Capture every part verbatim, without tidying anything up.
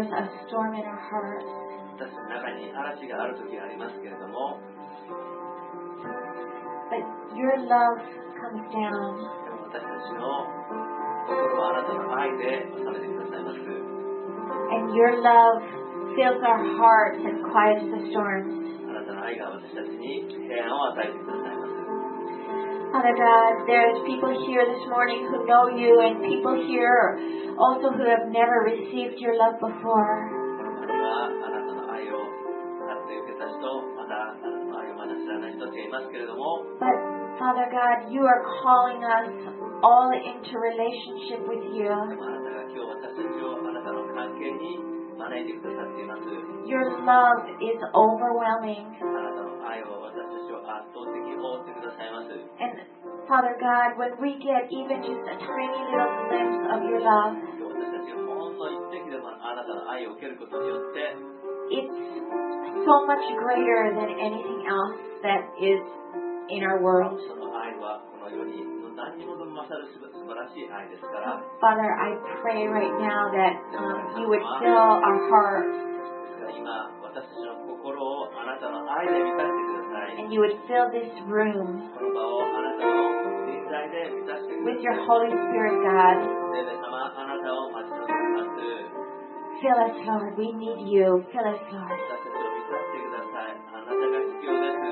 there's a storm in our hearts. 私の中に嵐がある時がありますけれども、 But your love comes down. でも私たちの心はあなたの愛で収めてくださいます。 And your love fills our hearts and quiets the storms. あなたの愛が私たちに平安を与えてくださいます。 Father God, there's people here this morning who know you and people here also who have never received your love before. この場にはあなたの愛を買って受けた人、またあなたの愛をまだ知らない人たちがいますけれども、 But Father God, you are calling us all into relationship with you. でもあなたが今日私たちをあなたの関係に招いてくださっています。 Your love is overwhelming. あなたの愛は私たちを圧倒的に覆ってくださいます。 And Father God, when we get even just a tiny little glimpse of your love, 今日私たちがほんの一滴でもあなたの愛を受けることによって、 it's so much greater than anything else that is in our world. その愛はこの世に何にも勝る素晴らしい愛ですから、 Father, I pray right now that um, you would fill our hearts ですから今私たちの心をあなたの愛で満たしてください。 and you would fill this room この場をあなたの臨在で満たしてくだ with さい。 your Holy Spirit, God. 聖霊様、あなたを待ち望みます。 Fill us, Lord. We need you. Fill us, Lord. 私たちを満たしてください。あなたが必要です。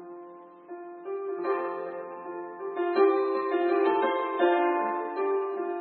Father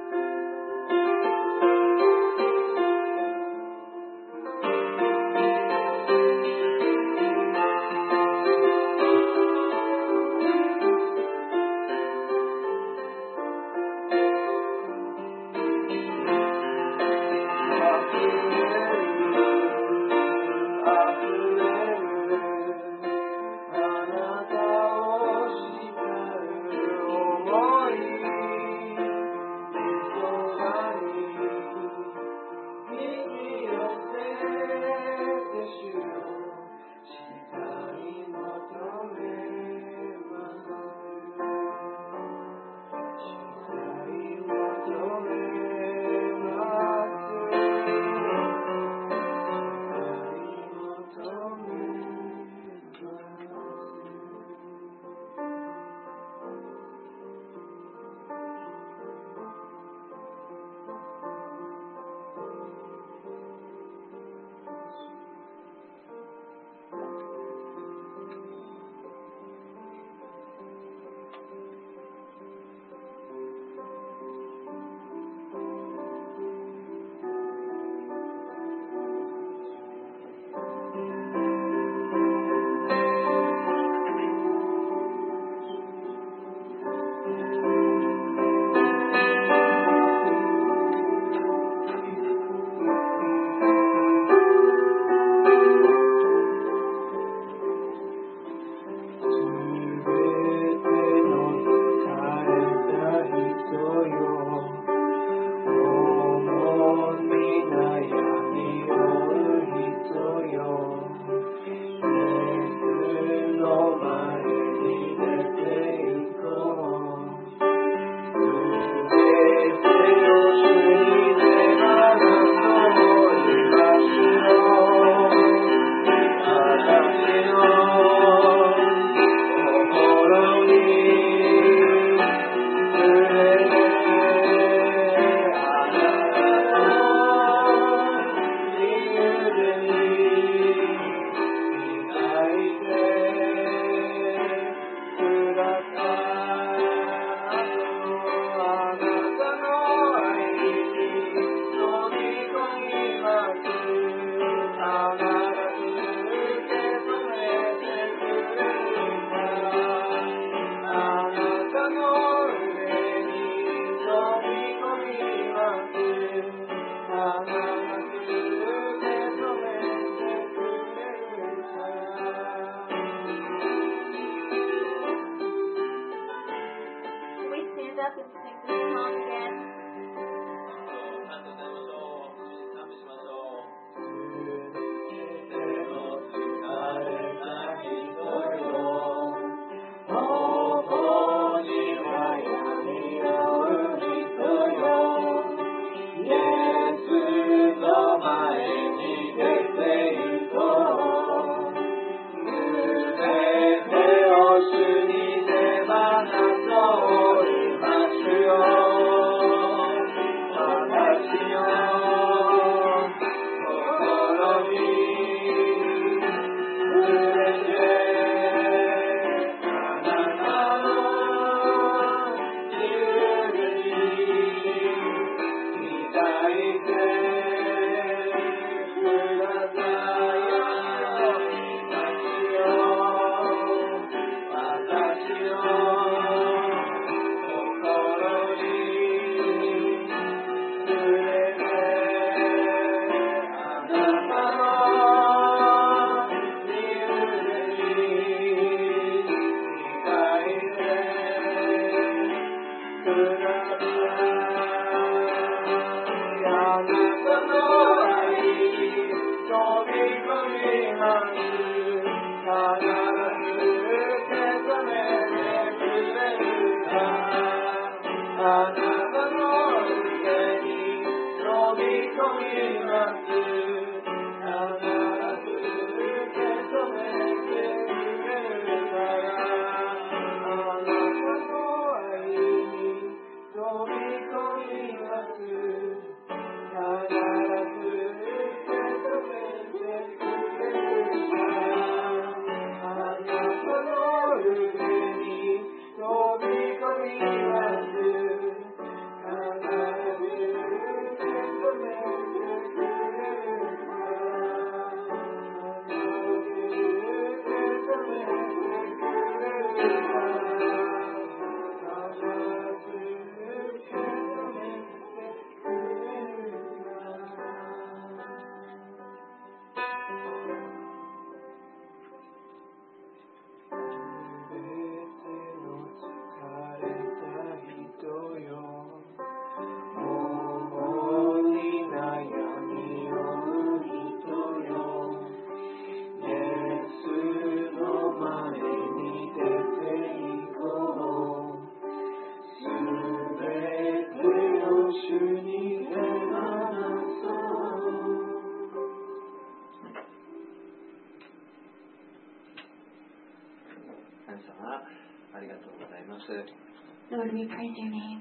Lord, we praise your name.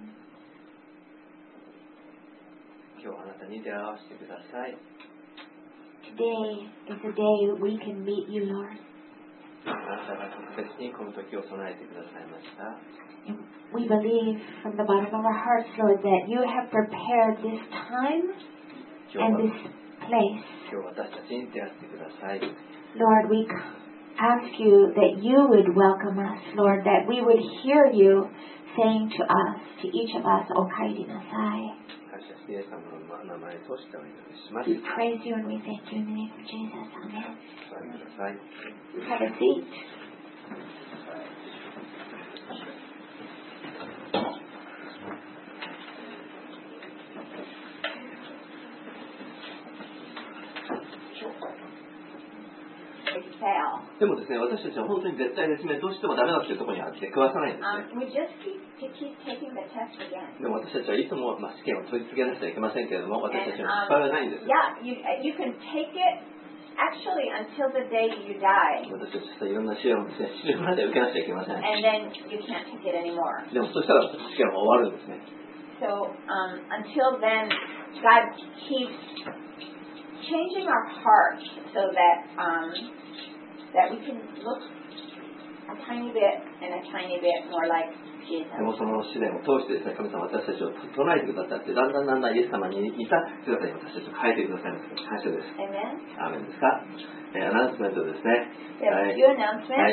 今日あなたに出会わせてください。 Today is a day we can meet you, Lord. あなたが特別にこの時を備えてくださいました。 We believe from the bottom of our hearts, Lord, that you have prepared this time and this place. 今日私たちに出会ってください。 Lord, we ask you that you would welcome us, Lord, that we would hear you saying to us, to each of us, O Kairi Nasai. 感謝してイエス様の名前としてお祈りします。 We praise you and we thank you in the name of Jesus. Amen. 座りください。 Have a seat. でもですね、私たちは本当に絶対絶命どうしてもダメだっていうところには出くわさないんですね。 Um, we just keep, to keep taking the test again. でも私たちはいつも、まあ、試験を取り付けなくてはいけませんけれども、私たちは失敗はないんです。 And, um, yeah, you, you can take it actually until the day you die. 私たちはいろんな試験をですね、死ぬまで受けなくちゃいけません。 And then you can't take it anymore. でもそしたら試験は終わるんですね。 So um, until then, God keeps changing our hearts so that um, that we can look a tiny bit and a tiny bit more like Jesus. でもその試練を通してですね、神様は私たちを唱えてくださって、だんだんだんだんイエス様に似た姿に私たちを変えてくださいます。感謝です。 Amen. アーメンですか。えー、アナウンスメントですね。 はい、はい、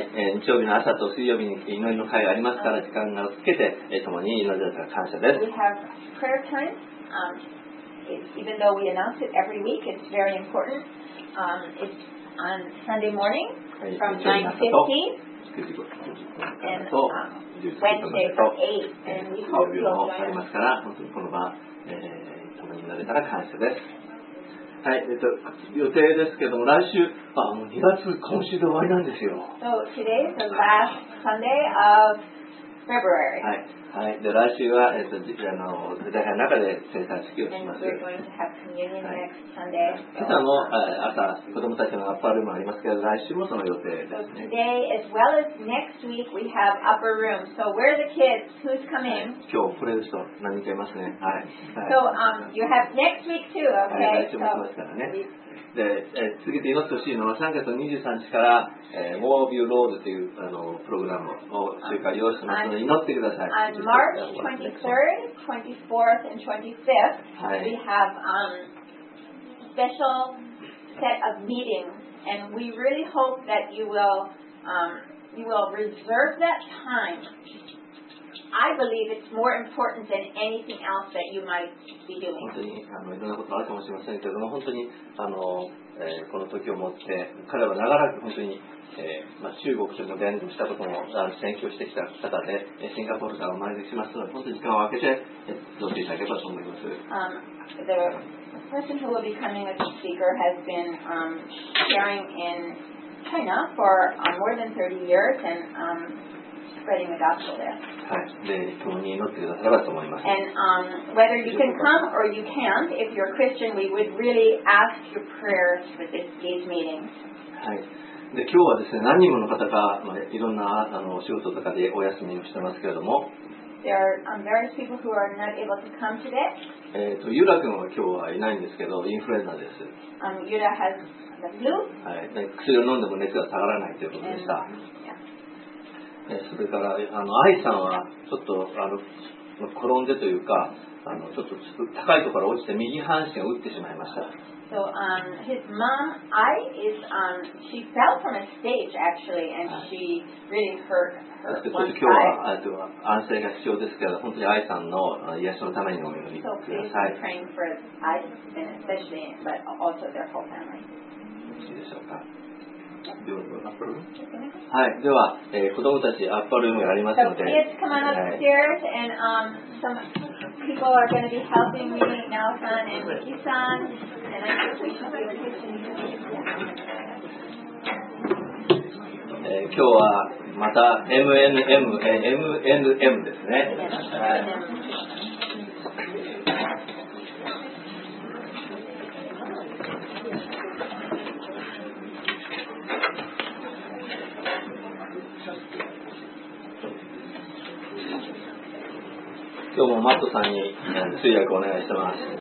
えー、日曜日の朝と水曜日に祈りの会がありますから、時間をつけて、えー、共に祈りだったら感謝です。 We have prayer time. Um, it's, even though we announce it every week, it's very important. Um, it's on Sunday morning from nine fifteen and um, Wednesday from eight. And we hope you'll join us. 本当にこの場、えー、共になれたら感謝です。はい、えっと、予定ですけども、来週、あ、もうにがつ、今週で終わりなんですよ。 So today is the last Sunday of February. はい、はい、で、来週は、えっと、あの、礼拝の中で聖餐式をします。 And we're going to have communion はい、 next Sunday. 今朝も、朝、子供たちのアッパールームありますけど、来週もその予定です So ね。 today as well as next week we have upper room. So where are the kids? Who's はい、 coming? 今日来れる人、何人かいますね。はい。 So はい、 um, you have next week too, はい、 okay? 来週も来ま So すからね。 we で、えー続けて祈ってほしいのはさんがつにじゅうさんにちから、えー、More of You Lord というあのプログラムを集会用意してますので祈ってください。 on March twenty-third, twenty-fourth, and twenty-fifth, はい、 we have um, special set of meetings, and we really hope that you will um, you will reserve that time. I believe it's more important than anything else that you might be 本 doing. 当にあのいろんなことあるかもしれませんけれども、本当にあの、えーこの時をもって彼は長らく本当に、えーまあ、中国との伝道したこともあの宣教してきた方で、えーシンガポールからお招きしますので、本当に時間を空けてえーどうしていただければと思います。 Um, the person who will be coming as a speaker has been um, sharing in China for uh, more than thirty years and um, spreading the gospel there. はい、で共に祈ってくださればと思います。 And um, whether you can come or you can't, if you're Christian, we would really ask your prayers for this, these meetings. はい、で今日はですね、何人もの方が、まあ、いろんなあのお仕事とかでお休みをしてますけれども、 There are um, various people who are not able to come today. えーとユラ君は今日はいないんですけど、インフルエンザです。 Um, Yuda has the flu. はい、で薬を飲んでも熱が下がらないということで And, した。 yeah. えーそれからあの愛さんはちょっとあの転んでというか、あのちょっと高いところから落ちて右半身を打ってしまいました。 So um, his mom, I, is um, she fell from a stage actually, and she really hurt で her ちょっ one と今日は side. あとは安静が必要ですけど、本当に愛さんのあ癒しのためにお祈りく So だ please さい。 be praying for I, and especially, but also their whole family. よろしいでしょうか。はい、では、えー、子供たちアッパールームがあります So ので、 kids, come on はい、 upstairs, and um, some people are going to be helping me, Nao-san and Miki-san, and I think we should be able to. えー、今日はまた エムエヌエム、えー、エムエヌエム ですね。はい、今日もマットさんに通訳お願いしてます。